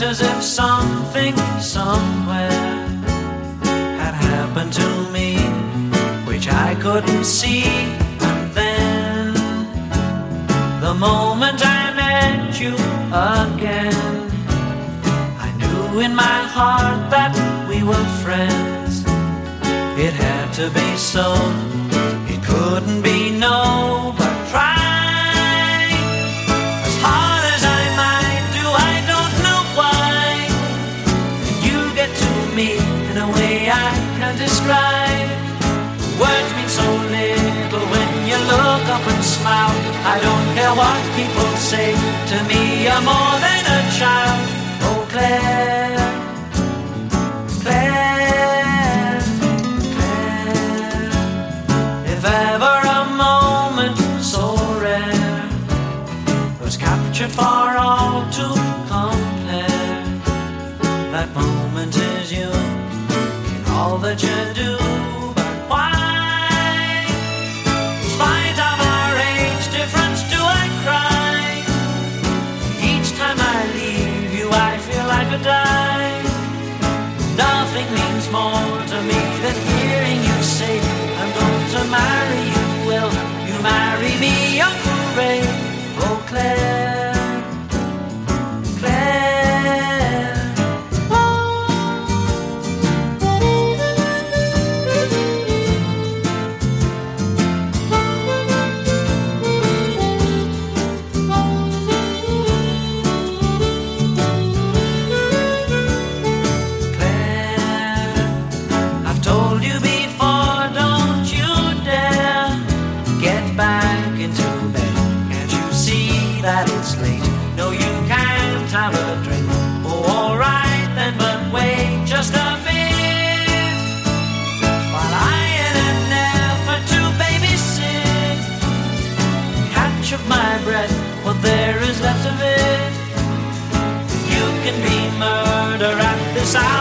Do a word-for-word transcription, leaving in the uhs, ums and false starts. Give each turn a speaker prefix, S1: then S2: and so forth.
S1: as if something somewhere had happened to me, which I couldn't see. And then, the moment I met you again, I knew in my heart that we were friends. It had to be so, it couldn't be no, but try as hard as I might do, I don't know why. You get to me in a way I can't describe. Words mean so little when you look up and smile. I don't care what people say, to me you're more than a child. Oh Claire, Claire, Claire, if ever a moment so rare was captured for all to compare, that moment is you in all that you do. But why, in spite of our age difference, do I cry? Each time I leave you I feel I could die. Nothing means more to me than hearing you say, I'm going to marry you. Will you marry me, Uncle Ray? Oh Claire, Claire. Have a drink. Oh, alright then, but wait just a bit, while I, in an effort to babysit, catch up my breath, what there is left of it. You can be murder at this hour.